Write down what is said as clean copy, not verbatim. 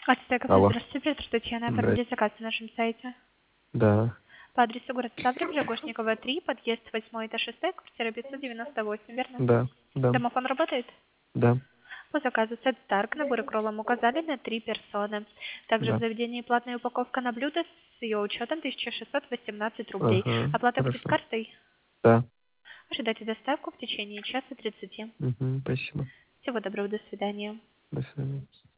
Астра кафе, Алло. здравствуйте, Петр Татьяна, Да. оформите заказ на нашем сайте. Да. По адресу город Ставрополь, Жагошникова, 3, подъезд 8, этаж 6, квартира 598, верно? Да. Да. Домофон работает? Да. По заказу сет Старк, набор к роллам указали на 3 персоны. Также в Да. заведении платная упаковка на блюдо с ее учетом 1618 рублей. Ага. Оплата будет Хорошо. картой. Да. Ожидайте доставку в течение часа 30. Угу. Спасибо. Всего доброго, до свидания. До свидания.